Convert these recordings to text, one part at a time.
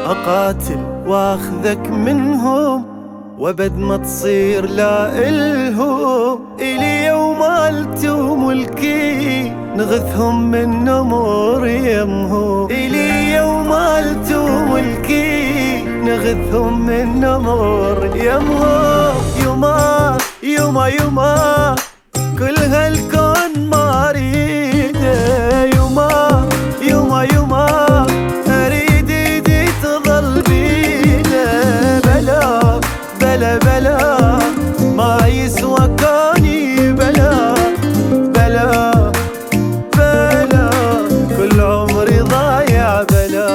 أقاتل واخذك منهم وابد ما تصير لا إلهم. إلي يوم آلتو ملكي نغثهم من نمور يمهم. إلي يوم آلتو ملكي نغثهم من نمور يمهم. يما يما يما كل هالكون ما اريده. يما يما يما اريد ايدي تظل بيده. بلا بلا بلا ما يسوى كوني. بلا بلا بلا كل عمري ضايع. بلا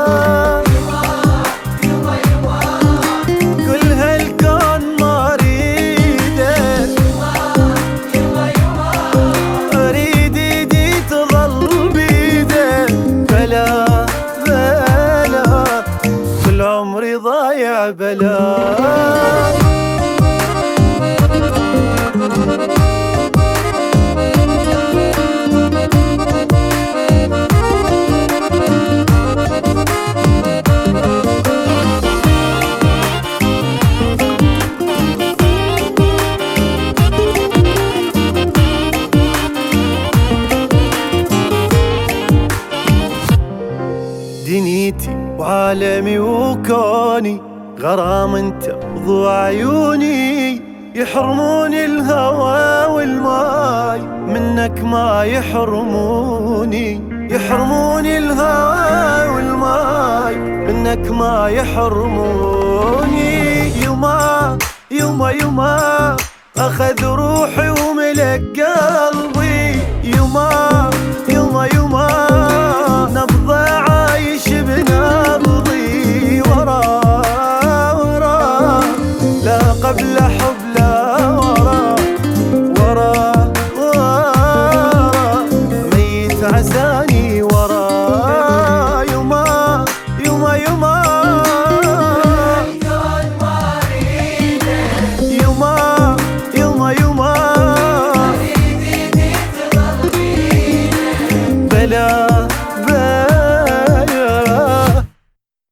كل هالكون ما اريده. اريد ايدي تظل بيده. بلا بلا كل عمري ضايع. بلا دنيتي وعالمي وكوني غرام انت وضوع عيوني. يحرموني الهوى والماي منك ما يحرموني. يحرموني الهوى والماي منك ما يحرموني. يما يما يما أخذ روحي وملقاني.